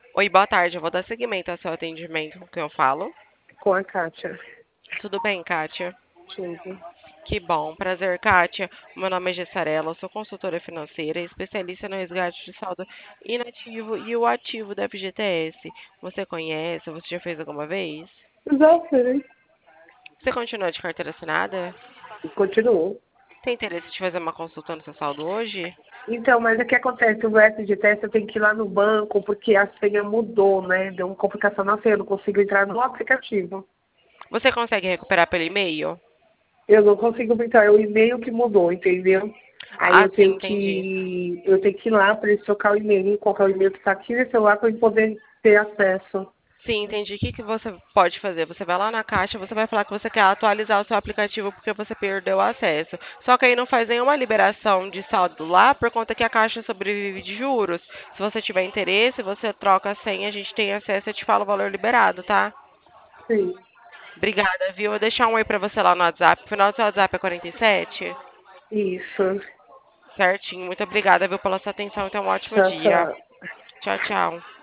Oi, boa tarde. Eu vou dar seguimento ao seu atendimento com quem eu falo. Com a Kátia. Tudo bem, Kátia? Tudo. Que bom. Prazer, Kátia. O meu nome é Gessarela, eu sou consultora financeira e especialista no resgate de saldo inativo e o ativo da FGTS. Você conhece? Você já fez alguma vez? Já sei. Você continua de carteira assinada? Continuou. Tem interesse de fazer uma consulta no seu saldo hoje? Então, mas o que acontece? O FGTS eu tenho que ir lá no banco porque a senha mudou, né? Deu uma complicação na senha, eu não consigo entrar no aplicativo. Você consegue recuperar pelo e-mail? Eu não consigo entrar, é o e-mail que mudou, entendeu? Aí Ah, sim, entendi. eu tenho que ir lá para eles trocar o e-mail, colocar o e-mail que está aqui nesse celular para eu poder ter acesso. Sim, entendi. O que que você pode fazer? Você vai lá na caixa, você vai falar que você quer atualizar o seu aplicativo porque você perdeu o acesso. Só que aí não faz nenhuma liberação de saldo lá por conta que a caixa sobrevive de juros. Se você tiver interesse, você troca a senha, a gente tem acesso e te fala o valor liberado, tá? Sim, Obrigada, viu? Eu vou deixar um oi pra você lá no WhatsApp. O final do seu WhatsApp é 47? isso. Certinho. Muito obrigada, viu, pela sua atenção. Então, um ótimo Tchau, dia. tchau. Tchau, tchau.